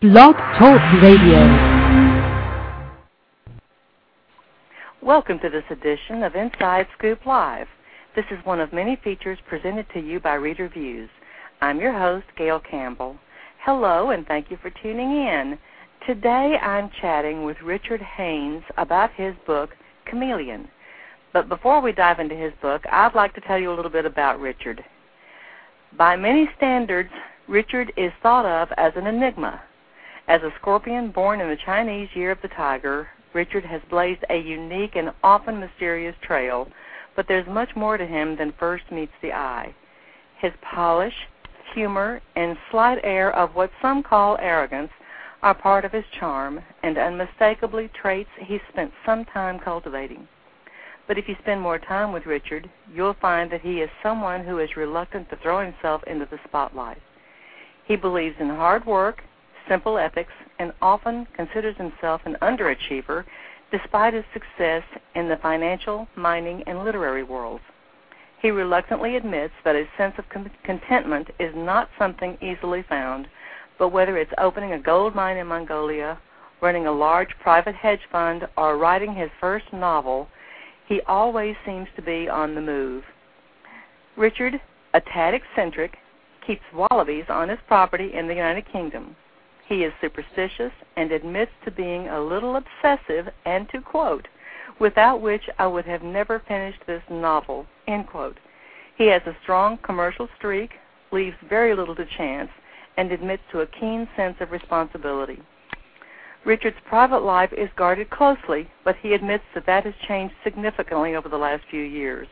Blog Talk Radio. Welcome to this edition of Inside Scoop Live. This is one of many features presented to you by Reader Views. I'm your host, Gail Campbell. Hello, and thank you for tuning in. Today I'm chatting with Richard Haynes about his book, Chameleon. But before we dive into his book, I'd like to tell you a little bit about Richard. By many standards, Richard is thought of as an enigma. As a scorpion born in the Chinese Year of the Tiger, Richard has blazed a unique and often mysterious trail, but there's much more to him than first meets the eye. His polish, humor, and slight air of what some call arrogance are part of his charm and unmistakably traits he spent some time cultivating. But if you spend more time with Richard, you'll find that he is someone who is reluctant to throw himself into the spotlight. He believes in hard work, simple ethics, and often considers himself an underachiever despite his success in the financial, mining, and literary worlds. He reluctantly admits that a sense of contentment is not something easily found, but whether it's opening a gold mine in Mongolia, running a large private hedge fund, or writing his first novel, he always seems to be on the move. Richard, a tad eccentric, keeps wallabies on his property in the United Kingdom. He is superstitious and admits to being a little obsessive and to quote, "without which I would have never finished this novel," end quote. He has a strong commercial streak, leaves very little to chance, and admits to a keen sense of responsibility. Richard's private life is guarded closely, but he admits that that has changed significantly over the last few years.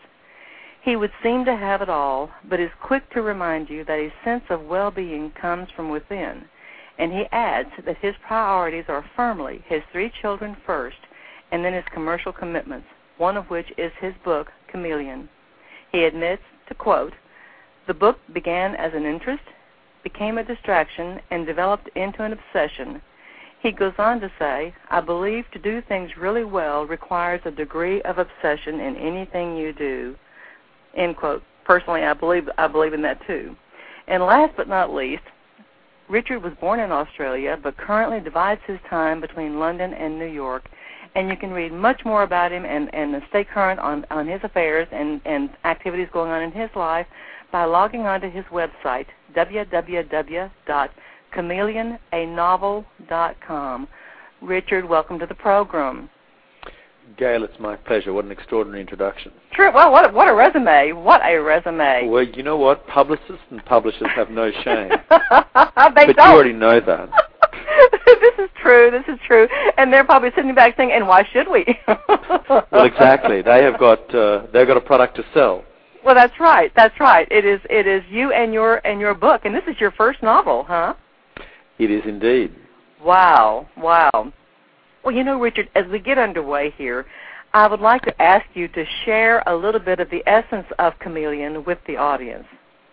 He would seem to have it all, but is quick to remind you that a sense of well-being comes from within. And he adds that his priorities are firmly his 3 children first, and then his commercial commitments, one of which is his book, Chameleon. He admits to quote, "The book began as an interest, became a distraction, and developed into an obsession." He goes on to say, "I believe to do things really well requires a degree of obsession in anything you do," end quote. Personally, I believe in that too. And last but not least, Richard was born in Australia, but currently divides his time between London and New York. And you can read much more about him and stay current on his affairs and activities going on in his life by logging on to his website, www.chameleonanovel.com. Richard, welcome to the program. Gail, it's my pleasure. What an extraordinary introduction. Sure. Well, what a resume. What a resume. Well, you know what? Publicists and publishers have no shame. But you already know that. This is true. And they're probably sitting back saying, and why should we? Well, exactly. They've got a product to sell. Well, that's right. It is you and your book, and this is your first novel, huh? It is indeed. Wow. Well, you know, Richard, as we get underway here, I would like to ask you to share a little bit of the essence of Chameleon with the audience.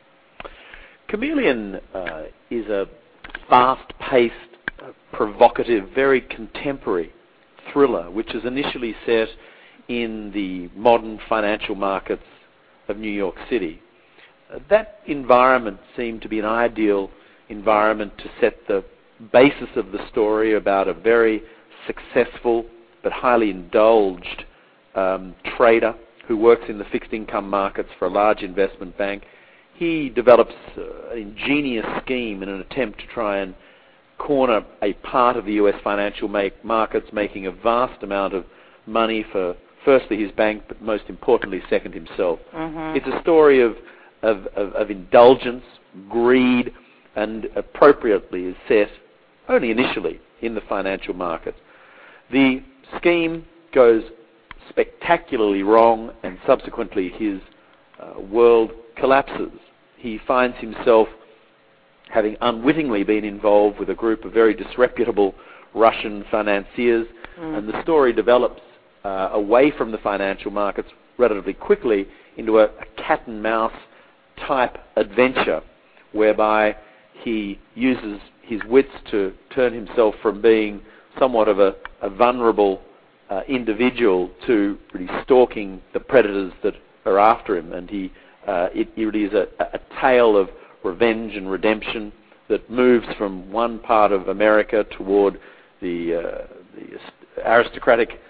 Chameleon is a fast-paced, provocative, very contemporary thriller, which is initially set in the modern financial markets of New York City. That environment seemed to be an ideal environment to set the basis of the story about a very successful but highly indulged trader who works in the fixed income markets for a large investment bank. He develops an ingenious scheme in an attempt to try and corner a part of the U.S. financial markets, making a vast amount of money for firstly his bank, but most importantly, second himself. Mm-hmm. It's a story of indulgence, greed, and appropriately is set only initially in the financial market. The scheme goes spectacularly wrong, and subsequently his world collapses. He finds himself having unwittingly been involved with a group of very disreputable Russian financiers, and the story develops away from the financial markets relatively quickly into a cat-and-mouse type adventure, whereby he uses his wits to turn himself from being somewhat of a vulnerable individual to really stalking the predators that are after him. And it really is a tale of revenge and redemption, that moves from one part of America toward the aristocratic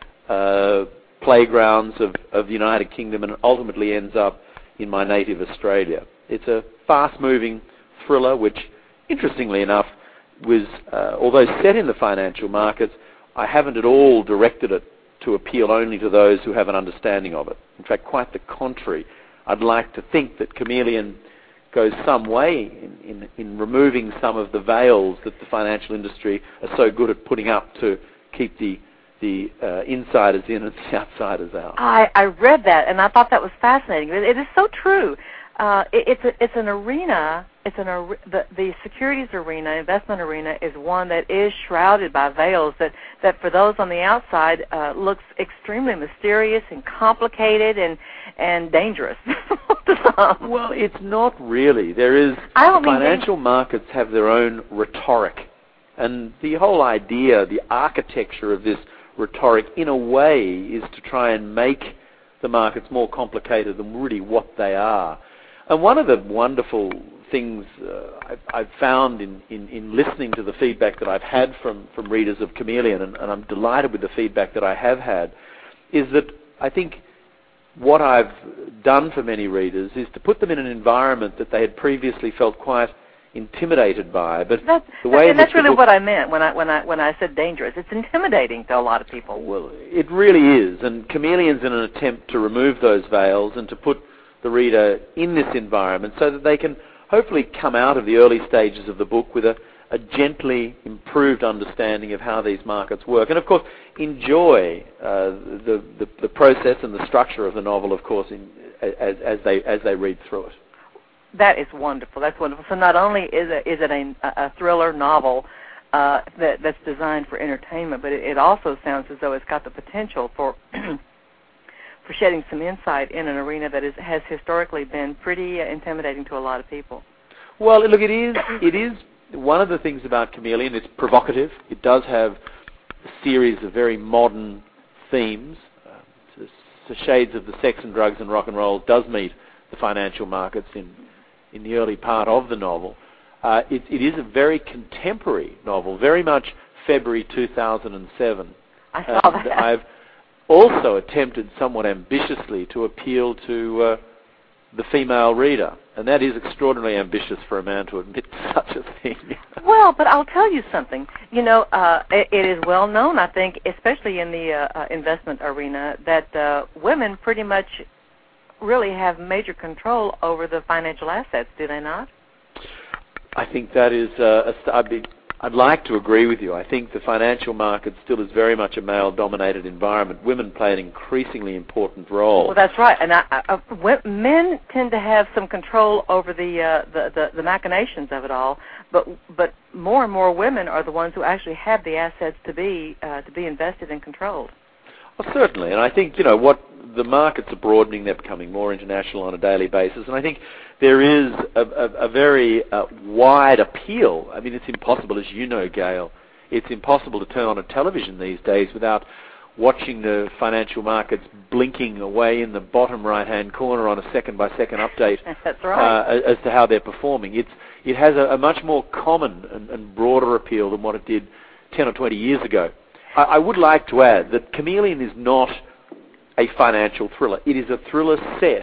playgrounds of the United Kingdom and ultimately ends up in my native Australia. It's a fast-moving thriller which, interestingly enough, was, although set in the financial markets, I haven't at all directed it to appeal only to those who have an understanding of it. In fact, quite the contrary. I'd like to think that Chameleon goes some way in removing some of the veils that the financial industry are so good at putting up to keep the insiders in and the outsiders out. I read that, and I thought that was fascinating. It is so true. It's an arena. The securities arena, investment arena, is one that is shrouded by veils that for those on the outside looks extremely mysterious and complicated and dangerous. Well, it's not really. The financial markets have their own rhetoric, and the whole idea, the architecture of this rhetoric, in a way, is to try and make the markets more complicated than really what they are. And one of the wonderful things I've found in listening to the feedback that I've had from readers of Chameleon, and I'm delighted with the feedback that I have had, is that I think what I've done for many readers is to put them in an environment that they had previously felt quite intimidated by. But that's really what I meant when I said dangerous. It's intimidating to a lot of people. Well, it really is, and Chameleon's in an attempt to remove those veils and to put the reader in this environment so that they can hopefully come out of the early stages of the book with a gently improved understanding of how these markets work, and of course enjoy the process and the structure of the novel, of course, as they read through it. That is wonderful. That's wonderful. So not only is it a thriller novel that's designed for entertainment, but it also sounds as though it's got the potential for for shedding some insight in an arena that has historically been pretty intimidating to a lot of people. Well, look, it is one of the things about Chameleon. It's provocative. It does have a series of very modern themes. The shades of the sex and drugs and rock and roll does meet the financial markets in the early part of the novel. It is a very contemporary novel, very much February 2007. I saw that. I've also attempted somewhat ambitiously to appeal to the female reader, and that is extraordinarily ambitious for a man to admit such a thing. Well, but I'll tell you something. You know, it is well known, I think, especially in the investment arena, that women pretty much really have major control over the financial assets, do they not? I think that is, I'd like to agree with you. I think the financial market still is very much a male-dominated environment. Women play an increasingly important role. Well, that's right. And men tend to have some control over the machinations of it all, but more and more women are the ones who actually have the assets to be invested and controlled. Well, certainly, and I think, you know, what the markets are broadening, they're becoming more international on a daily basis, and I think there is a very wide appeal. I mean, it's impossible, as you know, Gail, it's impossible to turn on a television these days without watching the financial markets blinking away in the bottom right-hand corner on a second-by-second update. That's right. As to how they're performing. It has a much more common and broader appeal than what it did 10 or 20 years ago. I would like to add that Chameleon is not a financial thriller. It is a thriller set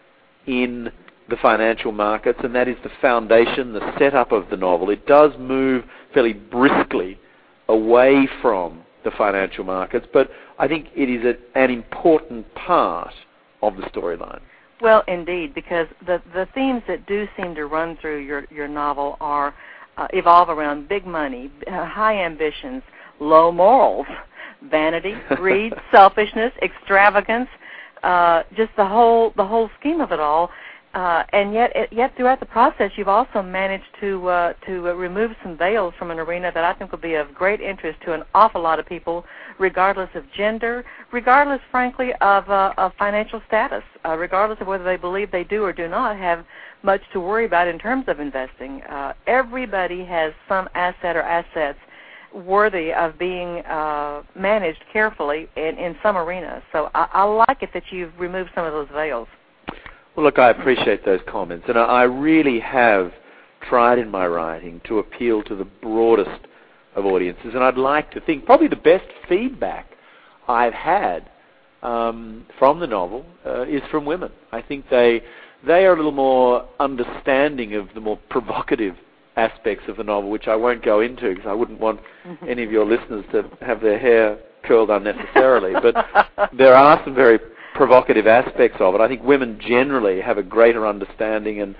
in the financial markets, and that is the foundation, the setup of the novel. It does move fairly briskly away from the financial markets, but I think it is an important part of the storyline. Well, indeed, because the themes that do seem to run through your novel are evolve around big money, high ambitions, low morals, vanity, greed, selfishness, extravagance, just the whole scheme of it all. And yet throughout the process, you've also managed to remove some veils from an arena that I think will be of great interest to an awful lot of people, regardless of gender, regardless, frankly, of financial status, regardless of whether they believe they do or do not have much to worry about in terms of investing. Everybody has some asset or assets worthy of being managed carefully in some arenas. So I like it that you've removed some of those veils. Well, look, I appreciate those comments, and I really have tried in my writing to appeal to the broadest of audiences. And I'd like to think probably the best feedback I've had from the novel is from women. I think they are a little more understanding of the more provocative aspects of the novel, which I won't go into because I wouldn't want any of your listeners to have their hair curled unnecessarily. But there are some very provocative aspects of it. I think women generally have a greater understanding and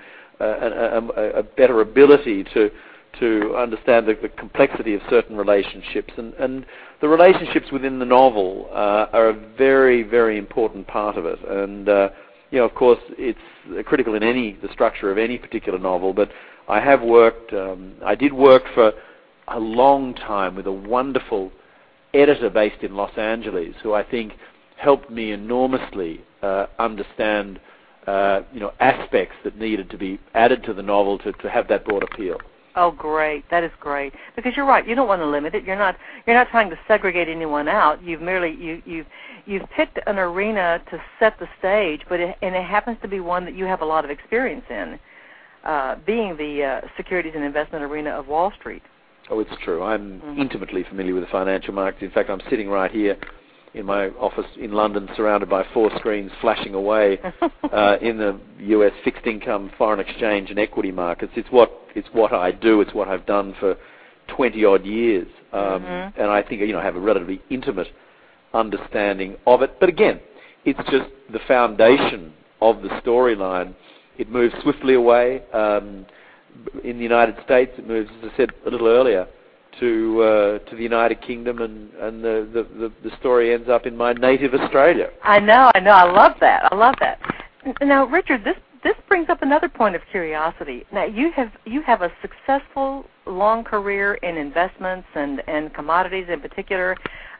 a better ability to understand the complexity of certain relationships. And the relationships within the novel are a very, very important part of it. And, of course, it's critical in the structure of any particular novel, but I did work for a long time with a wonderful editor based in Los Angeles who I think helped me enormously understand, aspects that needed to be added to the novel to have that broad appeal. Oh, great! That is great. Because you're right. You don't want to limit it. You're not trying to segregate anyone out. You've merely you've picked an arena to set the stage, and it happens to be one that you have a lot of experience in, being the securities and investment arena of Wall Street. Oh, it's true. I'm intimately familiar with the financial markets. In fact, I'm sitting right here in my office in London, surrounded by 4 screens flashing away in the U.S. fixed income, foreign exchange, and equity markets. It's what I do. It's what I've done for 20-odd years, and I think I have a relatively intimate understanding of it. But again, it's just the foundation of the storyline. It moves swiftly away. In the United States, it moves, as I said a little earlier, to the United Kingdom, and the story ends up in my native Australia. I know. I love that. Now, Richard, this brings up another point of curiosity. Now, you have a successful long career in investments and commodities in particular,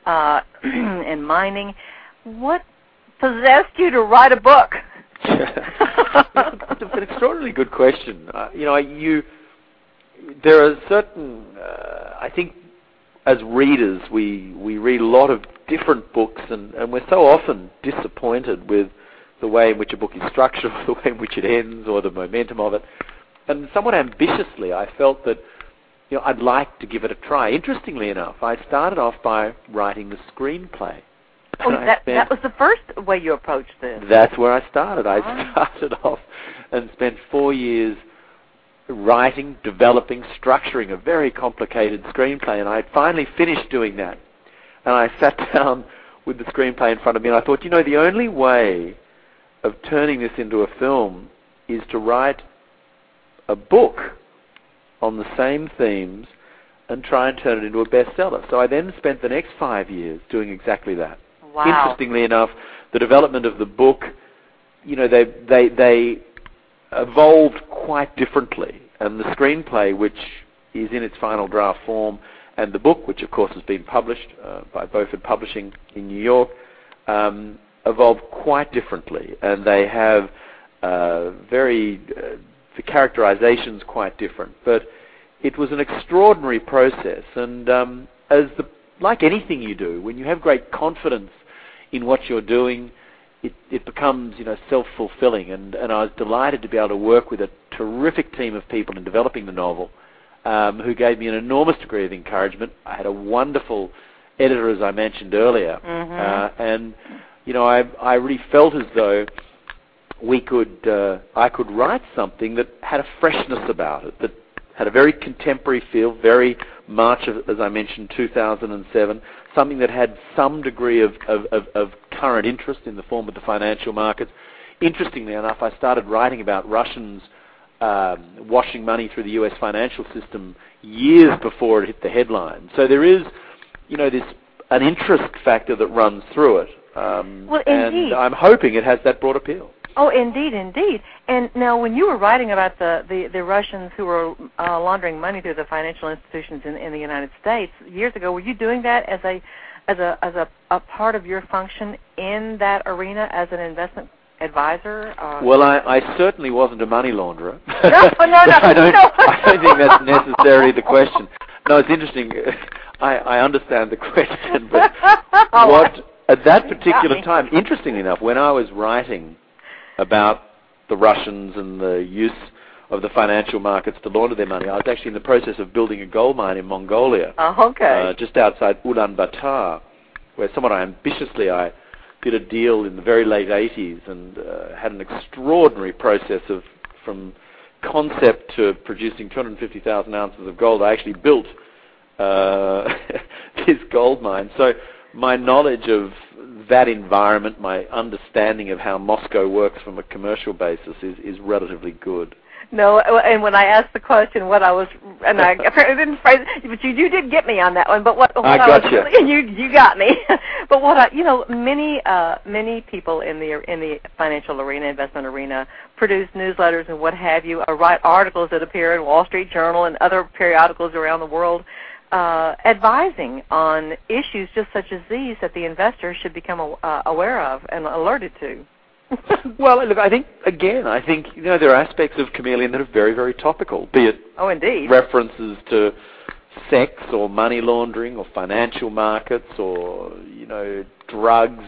and mining. What possessed you to write a book? It's an extraordinarily good question. There are certain, I think, as readers, we read a lot of different books, and we're so often disappointed with the way in which a book is structured, or the way in which it ends, or the momentum of it. And somewhat ambitiously, I felt that I'd like to give it a try. Interestingly enough, I started off by writing the screenplay. Oh, that was the first way you approached this. That's where I started. I started off and spent 4 years writing, developing, structuring a very complicated screenplay, and I had finally finished doing that. And I sat down with the screenplay in front of me, and I thought, the only way of turning this into a film is to write a book on the same themes and try and turn it into a bestseller. So I then spent the next 5 years doing exactly that. Wow. Interestingly enough, the development of the book, they evolved quite differently. And the screenplay, which is in its final draft form, and the book, which of course has been published by Beaufort Publishing in New York, evolved quite differently. And they have the characterization's quite different. But it was an extraordinary process. And like anything you do, when you have great confidence in what you're doing, it becomes self-fulfilling, and I was delighted to be able to work with a terrific team of people in developing the novel, who gave me an enormous degree of encouragement. I had a wonderful editor, as I mentioned earlier, and I really felt as though I could write something that had a freshness about it, that had a very contemporary feel, very March of, as I mentioned, 2007, something that had some degree of current interest in the form of the financial markets. Interestingly enough, I started writing about Russians washing money through the U.S. financial system years before it hit the headlines. So there is, an interest factor that runs through it. Well, and indeed. I'm hoping it has that broad appeal. Oh, indeed. And now, when you were writing about the Russians who were laundering money through the financial institutions in the United States years ago, were you doing that as a part of your function in that arena as an investment advisor? Well, I certainly wasn't a money launderer. No. I don't think that's necessarily the question. No, it's interesting. I understand the question, but at that particular time, interestingly enough, when I was writing about the Russians and the use of the financial markets to launder their money. I was actually in the process of building a gold mine in Mongolia, just outside Ulaanbaatar, where somewhat ambitiously I did a deal in the very late 80s and had an extraordinary process of from concept to producing 250,000 ounces of gold. I actually built this gold mine. So my knowledge of that environment, my understanding of how Moscow works from a commercial basis is relatively good. No, and when I asked the question, and I apparently didn't phrase it, but you did get me on that one. But what I got you. You got me. But many people in the financial arena, investment arena, produce newsletters and what have you, or write articles that appear in Wall Street Journal and other periodicals around the world, advising on issues just such as these that the investor should become aware of and alerted to. Well, look, I think there are aspects of Chameleon that are very, very topical, be it indeed, references to sex or money laundering or financial markets or, drugs,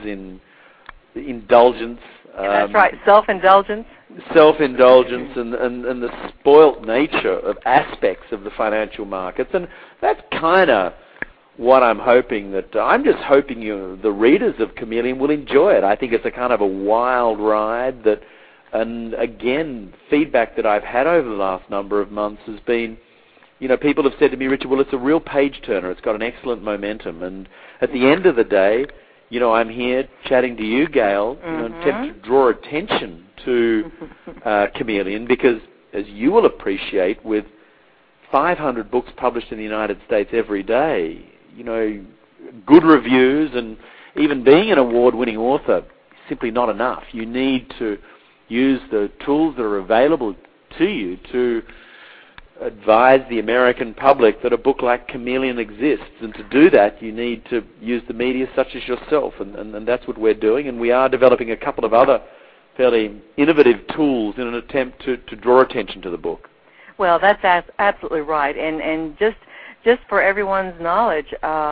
indulgence. That's right, self-indulgence. Self-indulgence and the spoilt nature of aspects of the financial markets. And that's kind of what I'm hoping I'm just hoping the readers of Chameleon will enjoy it. I think it's a kind of a wild ride and again, feedback that I've had over the last number of months has been, people have said to me, Richard, well, it's a real page turner. It's got an excellent momentum. And at the end of the day, I'm here chatting to you, Gail, attempt to draw attention to Chameleon because, as you will appreciate, with 500 books published in the United States every day, good reviews and even being an award-winning author is simply not enough. You need to use the tools that are available to you to advise the American public that a book like Chameleon exists. And to do that, you need to use the media such as yourself, and that's what we're doing. And we are developing a couple of other fairly innovative tools in an attempt to draw attention to the book. Well, that's absolutely right. And just for everyone's knowledge,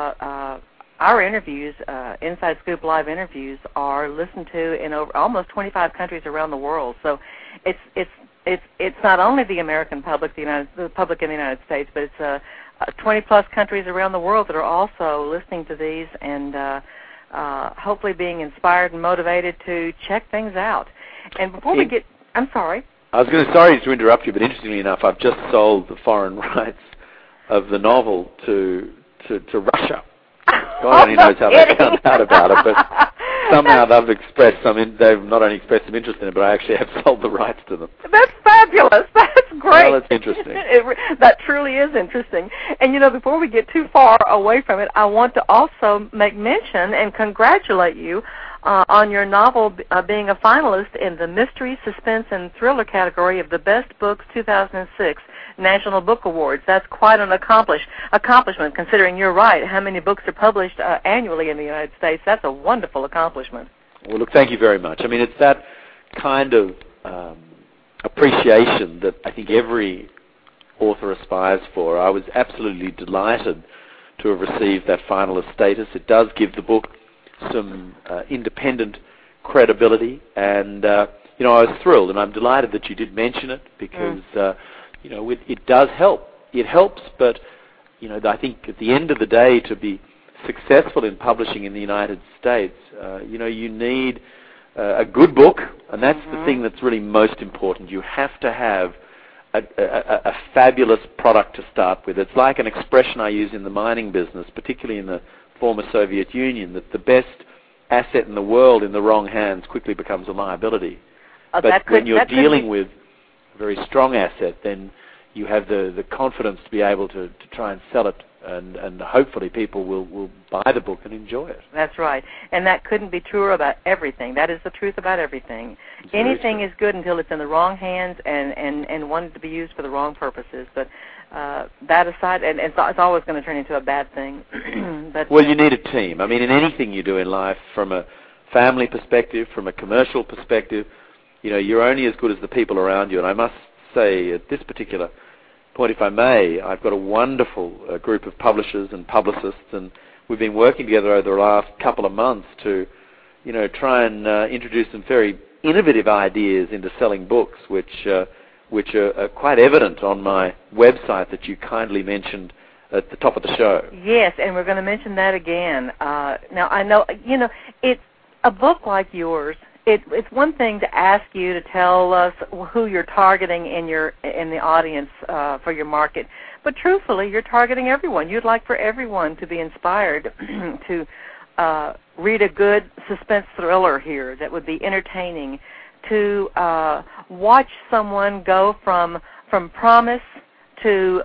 our interviews, Inside Scoop Live interviews, are listened to in over almost 25 countries around the world. So it's not only the American public, the public in the United States, but it's 20-plus countries around the world that are also listening to these and hopefully being inspired and motivated to check things out. And before we get, I'm sorry. I was sorry to interrupt you, but interestingly enough, I've just sold the foreign rights of the novel to Russia. God only knows how they found out about it, but somehow they've not only expressed some interest in it, but I actually have sold the rights to them. That's fabulous. That's great. Well, that's interesting. That truly is interesting. And, before we get too far away from it, I want to also make mention and congratulate you on your novel being a finalist in the Mystery, Suspense, and Thriller category of the Best Books 2006 National Book Awards. That's quite an accomplishment, considering you're right. How many books are published annually in the United States? That's a wonderful accomplishment. Well, look, thank you very much. I mean, it's that kind of appreciation that I think every author aspires for. I was absolutely delighted to have received that finalist status. It does give the book some independent credibility, and I was thrilled, and I'm delighted that you did mention it because it does help. It helps, but I think at the end of the day, to be successful in publishing in the United States, you need a good book, and that's the thing that's really most important. You have to have a fabulous product to start with. It's like an expression I use in the mining business, particularly in the former Soviet Union, that the best asset in the world in the wrong hands quickly becomes a liability. But when you're dealing with a very strong asset, then you have the confidence to be able to try and sell it, and hopefully people will buy the book and enjoy it. That's right. And that couldn't be truer about everything. That is the truth about everything. Anything is good until it's in the wrong hands and wanted to be used for the wrong purposes. But that aside, and it's always going to turn into a bad thing. Well, you need a team. I mean, in anything you do in life, from a family perspective, from a commercial perspective, you're only as good as the people around you. And I must say, at this particular point, if I may, I've got a wonderful group of publishers and publicists, and we've been working together over the last couple of months to, try and introduce some very innovative ideas into selling books, which which are quite evident on my website that you kindly mentioned at the top of the show. Yes, and we're going to mention that again. Now, I know, it's a book like yours. It's one thing to ask you to tell us who you're targeting in the audience for your market, but truthfully, you're targeting everyone. You'd like for everyone to be inspired to read a good suspense thriller here that would be entertaining, to watch someone go from promise to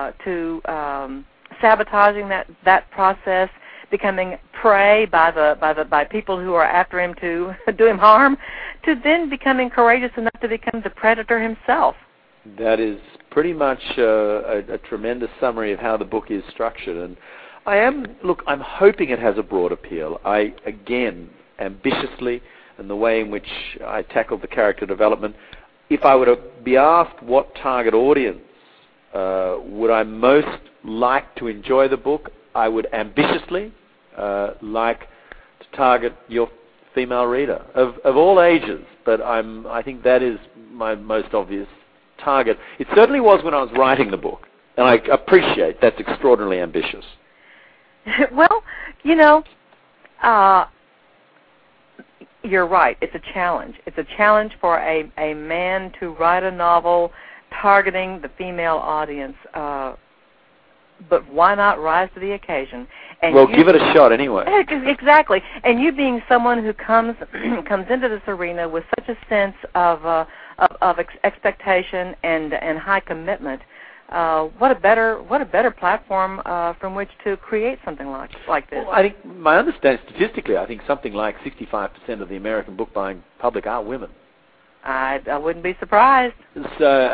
sabotaging that process, becoming prey by people who are after him to do him harm, to then becoming courageous enough to become the predator himself. That is pretty much a tremendous summary of how the book is structured. And I'm hoping it has a broad appeal. I, again, ambitiously, and the way in which I tackled the character development, if I were to be asked what target audience would I most like to enjoy the book, I would ambitiously like to target your female reader of all ages, but I think that is my most obvious target. It certainly was when I was writing the book, and I appreciate that's extraordinarily ambitious. Well, you're right. It's a challenge. It's a challenge for a man to write a novel targeting the female audience. But why not rise to the occasion? And give it a shot anyway. Exactly. And you being someone who comes into this arena with such a sense of expectation and high commitment, what a better platform from which to create something like this. Well, I think my understanding statistically, I think something like 65% of the American book buying public are women. I wouldn't be surprised. So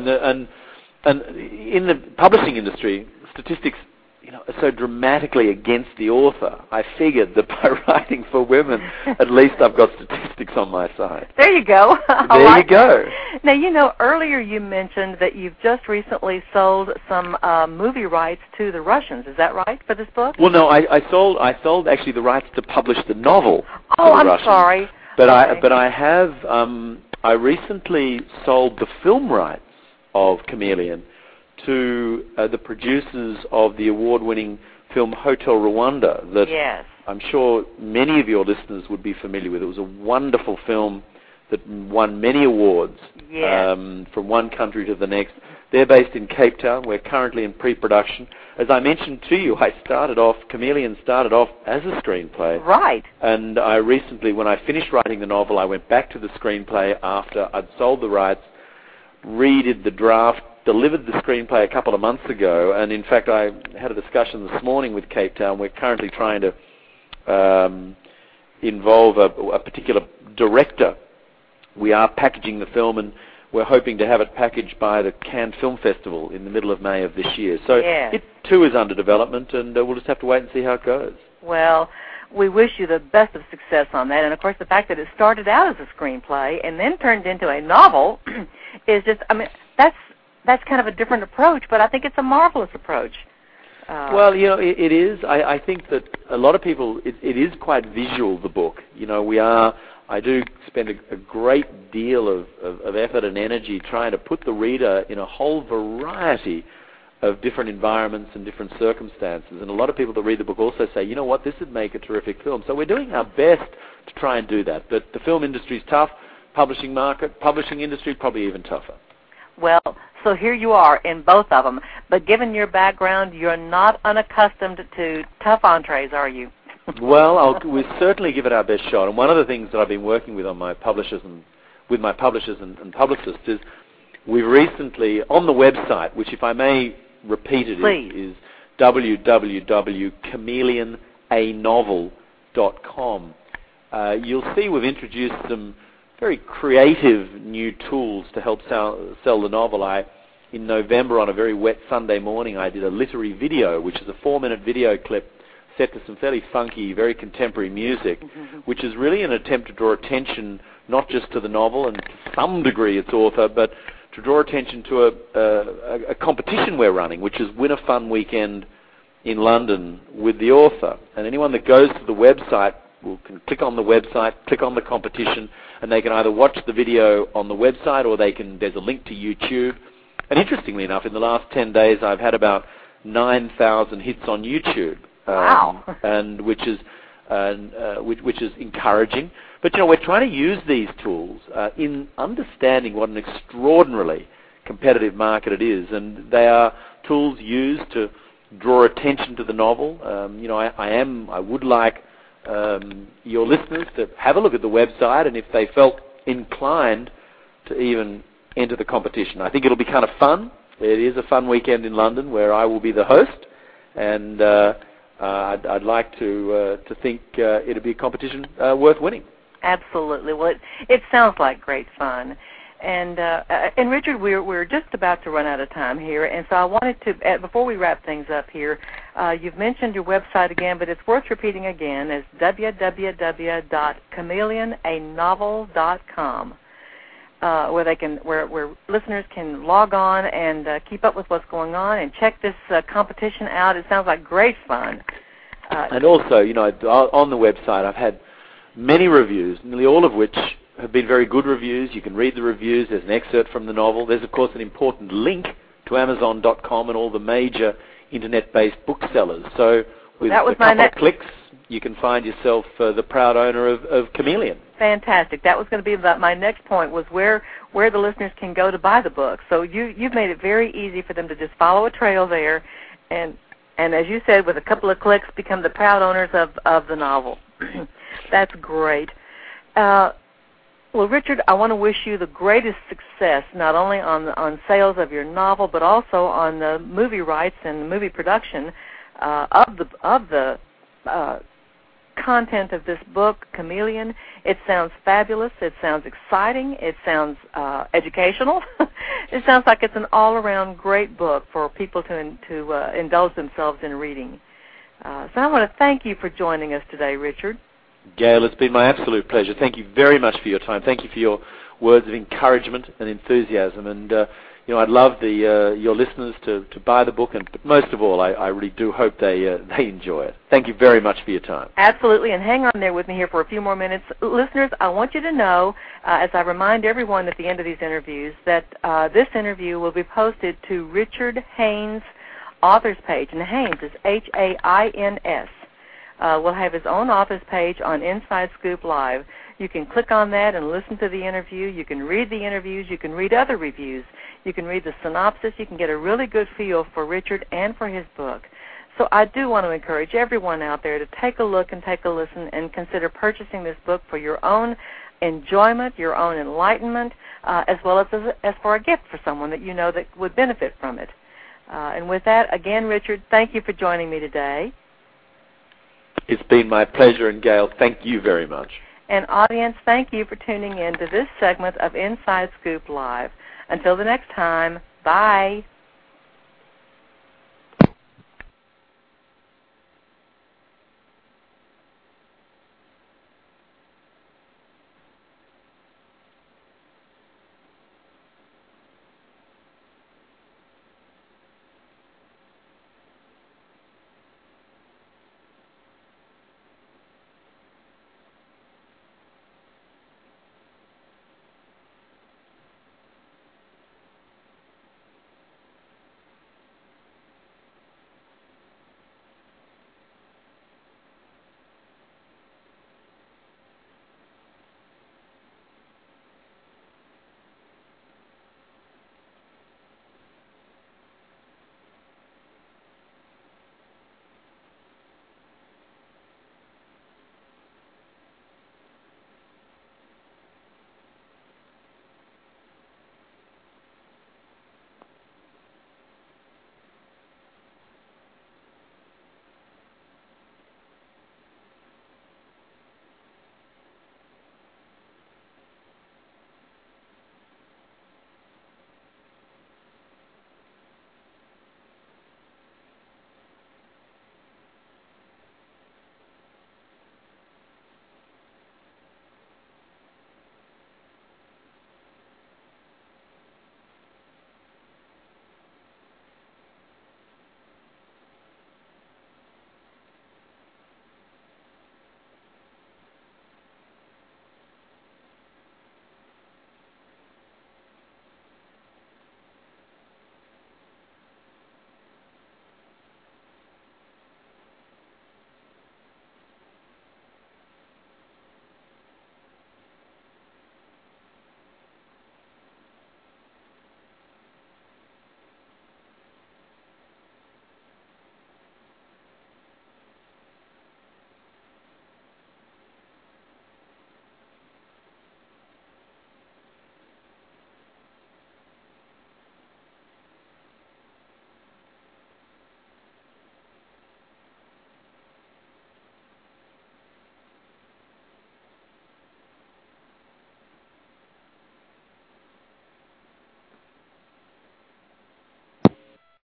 and in the publishing industry, statistics are so dramatically against the author. I figured that by writing for women, at least I've got statistics on my side. There you go. There you go. Now, earlier you mentioned that you've just recently sold some movie rights to the Russians. Is that right, for this book? Well, no, I sold actually the rights to publish the novel to the I'm Russians. Sorry. But okay. I recently sold the film rights of Chameleon to the producers of the award-winning film Hotel Rwanda that yes. I'm sure many of your listeners would be familiar with. It was a wonderful film that won many awards yes. From one country to the next. They're based in Cape Town. We're currently in pre-production. As I mentioned to you, Chameleon started off as a screenplay. Right. And I recently, when I finished writing the novel, I went back to the screenplay after I'd sold the rights, redid the draft, delivered the screenplay a couple of months ago, and in fact I had a discussion this morning with Cape Town. We're currently trying to involve a particular director. We are packaging the film, and we're hoping to have it packaged by the Cannes Film Festival in the middle of May of this year. So yes. It too is under development, and we'll just have to wait and see how it goes. Well, we wish you the best of success on that, and of course the fact that it started out as a screenplay and then turned into a novel is just, that's kind of a different approach, but I think it's a marvelous approach. Well, it is. I think that a lot of people, it is quite visual, the book. I do spend a great deal of effort and energy trying to put the reader in a whole variety of different environments and different circumstances. And a lot of people that read the book also say, you know what, this would make a terrific film. So we're doing our best to try and do that. But the film industry is tough. Publishing industry, probably even tougher. Well, so here you are in both of them. But given your background, you're not unaccustomed to tough entrees, are you? Well, we'll certainly give it our best shot. And one of the things that I've been working with my publishers and publicists is we've recently, on the website, which if I may repeat it, is www.chameleonanovel.com. You'll see we've introduced some very creative new tools to help sell the novel. In November, on a very wet Sunday morning, I did a literary video, which is a 4-minute video clip set to some fairly funky, very contemporary music, which is really an attempt to draw attention not just to the novel and to some degree its author, but to draw attention to a competition we're running, which is Win a Fun Weekend in London with the author. And anyone that goes to the website can click on the website, click on the competition, and they can either watch the video on the website or there's a link to YouTube. And interestingly enough, in the last 10 days, I've had about 9,000 hits on YouTube. Wow. And which is encouraging. But, we're trying to use these tools in understanding what an extraordinarily competitive market it is. And they are tools used to draw attention to the novel. I would like your listeners to have a look at the website, and if they felt inclined to even enter the competition. I think it'll be kind of fun. It is a fun weekend in London where I will be the host, and I'd like to think it'll be a competition worth winning. Absolutely. Well, it sounds like great fun. And Richard, we're just about to run out of time here, and so I wanted to, before we wrap things up here, you've mentioned your website again, but it's worth repeating again. It's www.chameleonanovel.com, where listeners can log on and keep up with what's going on and check this competition out. It sounds like great fun. And also, on the website, I've had many reviews, nearly all of which have been very good reviews. You can read the reviews. There's an excerpt from the novel. There's, of course, an important link to Amazon.com and all the major Internet-based booksellers. So with a couple of clicks, you can find yourself the proud owner of Chameleon. Fantastic. That was going to be about my next point, was where the listeners can go to buy the book. So you've made it very easy for them to just follow a trail there, and as you said, with a couple of clicks, become the proud owners of the novel. That's great. Well, Richard, I want to wish you the greatest success, not only on sales of your novel, but also on the movie rights and the movie production of the content of this book, Chameleon. It sounds fabulous. It sounds exciting. It sounds educational. It sounds like it's an all-around great book for people to indulge themselves in reading. So I want to thank you for joining us today, Richard. Gail, it's been my absolute pleasure. Thank you very much for your time. Thank you for your words of encouragement and enthusiasm. And I'd love your listeners to buy the book, but most of all, I really do hope they enjoy it. Thank you very much for your time. Absolutely, and hang on there with me here for a few more minutes. Listeners, I want you to know, as I remind everyone at the end of these interviews, that this interview will be posted to Richard Haynes' authors page, and Haynes is Hains. Will have his own office page on Inside Scoop Live. You can click on that and listen to the interview. You can read the interviews. You can read other reviews. You can read the synopsis. You can get a really good feel for Richard and for his book. So I do want to encourage everyone out there to take a look and take a listen and consider purchasing this book for your own enjoyment, your own enlightenment, as well as for a gift for someone that you know that would benefit from it. And with that, again, Richard, thank you for joining me today. It's been my pleasure, and Gail, thank you very much. And audience, thank you for tuning in to this segment of Inside Scoop Live. Until the next time, bye.